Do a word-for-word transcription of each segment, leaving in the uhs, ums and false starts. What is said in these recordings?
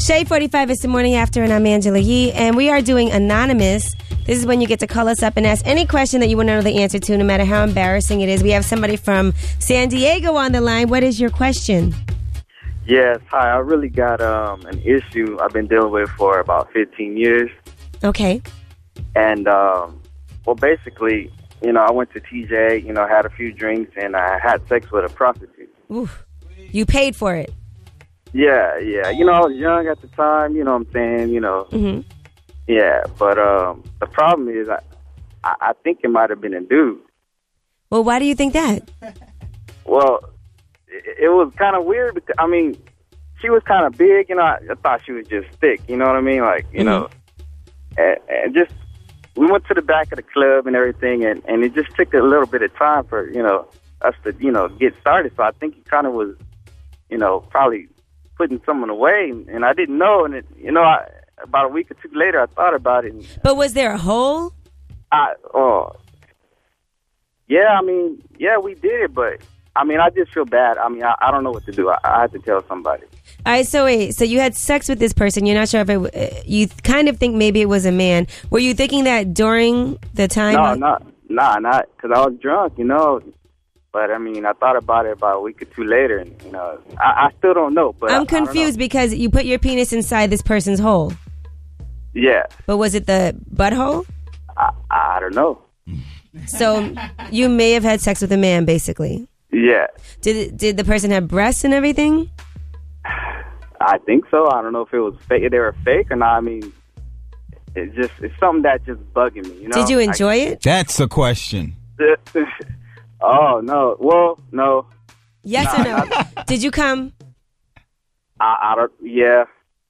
Shea forty-five is the morning after, and I'm Angela Yee, and we are doing Anonymous. This is when you get to call us up and ask any question that you want to know the answer to, no matter how embarrassing it is. We have somebody from San Diego on the line. What is your question? Yes, hi. I really got um, an issue I've been dealing with for about fifteen years. Okay. And, um, well, basically, you know, I went to T J, you know, had a few drinks, and I had sex with a prostitute. Oof. You paid for it. Yeah, yeah. You know, I was young at the time, you know what I'm saying, you know. Mm-hmm. Yeah, but um, the problem is I, I think it might have been a dude. Well, why do you think that? Well, it, it was kind of weird because, I mean, she was kind of big, you know. I, I thought she was just thick, you know what I mean? Like, you mm-hmm. know, and, and just, we went to the back of the club and everything, and, and it just took a little bit of time for, you know, us to, you know, get started. So I think he kind of was, you know, probably putting someone away, and I didn't know. And, it, you know, I, about a week or two later, I thought about it. And, but was there a hole? I, oh, yeah, I mean, yeah, we did it, but, I mean, I just feel bad. I mean, I, I don't know what to do. I, I had to tell somebody. All right, so wait, so you had sex with this person. You're not sure if it, you kind of think maybe it was a man. Were you thinking that during the time? No, not, nah, not, because I was drunk, you know. But, I mean, I thought about it about a week or two later, and, you know, I, I still don't know. But I'm I, confused I because you put your penis inside this person's hole. Yeah. But was it the butthole? I, I don't know. So you may have had sex with a man, basically. Yeah. Did did the person have breasts and everything? I think so. I don't know if it was fake. They were fake or not. I mean, it's just it's something that just bugging me. You know. Did you enjoy I, it? That's the question. Oh no. Well, no. Yes nah, or no? not, Did you come? I, I don't. Yeah.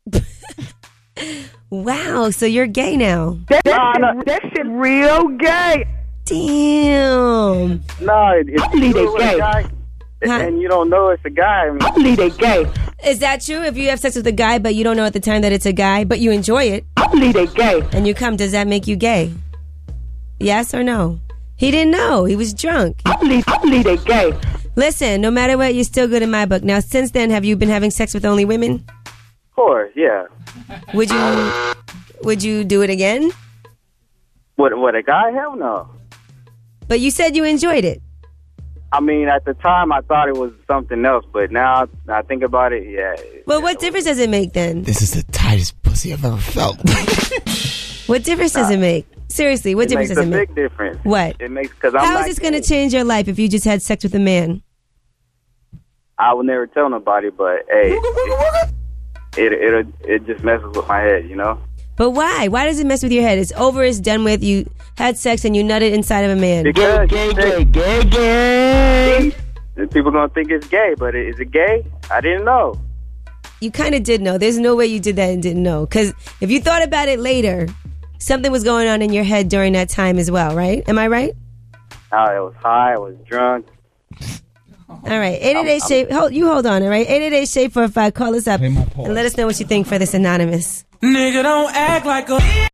Wow. So you're gay now? That, nah, shit, nah. that shit real gay. Damn. No, it, it's I believe they gay. Guy, Huh? and you don't know it's a guy. I mean, I believe they gay. Is that true? If you have sex with a guy, but you don't know at the time that it's a guy, but you enjoy it, I believe they gay. and you come, does that make you gay? Yes or no? He didn't know. He was drunk. I believe, I believe they gay. Listen, no matter what, you're still good in my book. Now, since then, have you been having sex with only women? of course, yeah. Would you would you do it again? What? What? A guy? Hell no. But you said you enjoyed it. I mean, at the time, I thought it was something else, but now I think about it, yeah. Well, what difference does it make then? This is the tightest pussy I've ever felt. What difference does it make? Seriously, what it difference makes does a it make? big difference. What? It makes because I'm How not is this going to gay. change your life if you just had sex with a man? I will never tell nobody, but hey, it it it, it just messes with my head, you know. But why? Why does it mess with your head? It's over, it's done with. You had sex and you nutted inside of a man. Because Gay, gay, gay, gay. people gonna think it's gay, but is it gay? I didn't know. You kind of did know. There's no way you did that and didn't know. Because if you thought about it later, something was going on in your head during that time as well, right? Am I right? I was high. I was drunk. All right. eight eight eight shape. Hold, you hold on, all right? eight eight eight shape four five. Call us up and let us know what you think for this Anonymous. Nigga, don't act like a